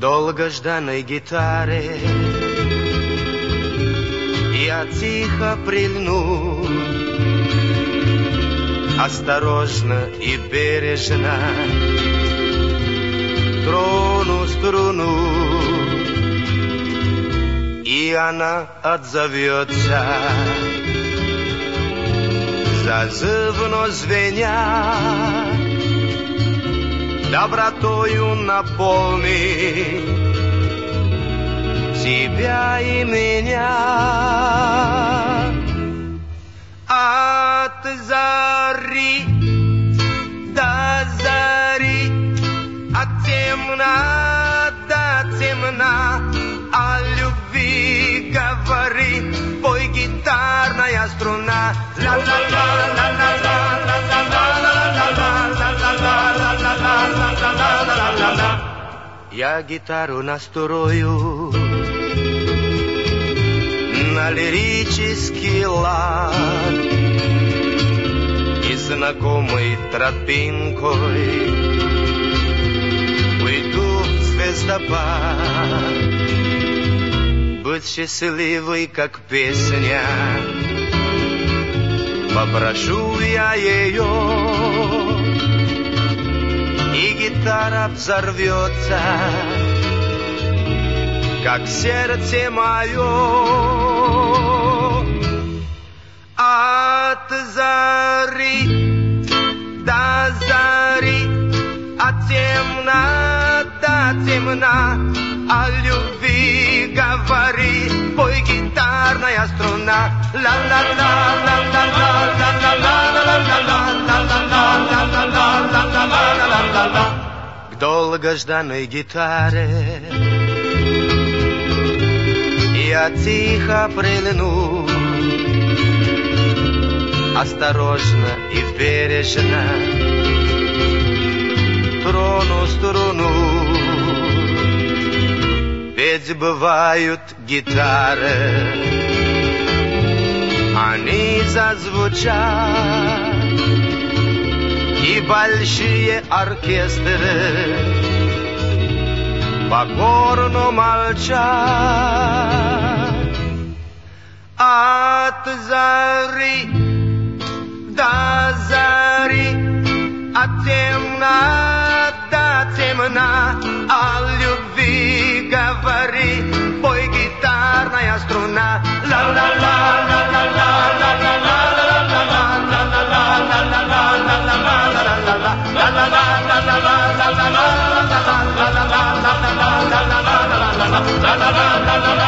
долгожданной гитаре я тихо прильну, осторожно и бережно трону струну, и она отзовется, зазывно звеня, добротою наполни тебя и меня. От зари до зари, от темна до темна, о любви говори, пой гитарная струна. Я гитару настрою на лирический лад и знакомой тропинкой уйду в звездопад. Быть счастливой, как песня, попрошу я ее, и гитара взорвется, как сердце мое. От зари до зари, от темна до темна, о любви говори, пой гитарная струна. К долгожданной гитаре я тихо прильну, осторожно и бережно трону струну. Ведь бывают гитары, они зазвучат, и большие оркестры покорно молчат. От зари до зари, от темна до темна, о любви говори, пой гитарная струна. La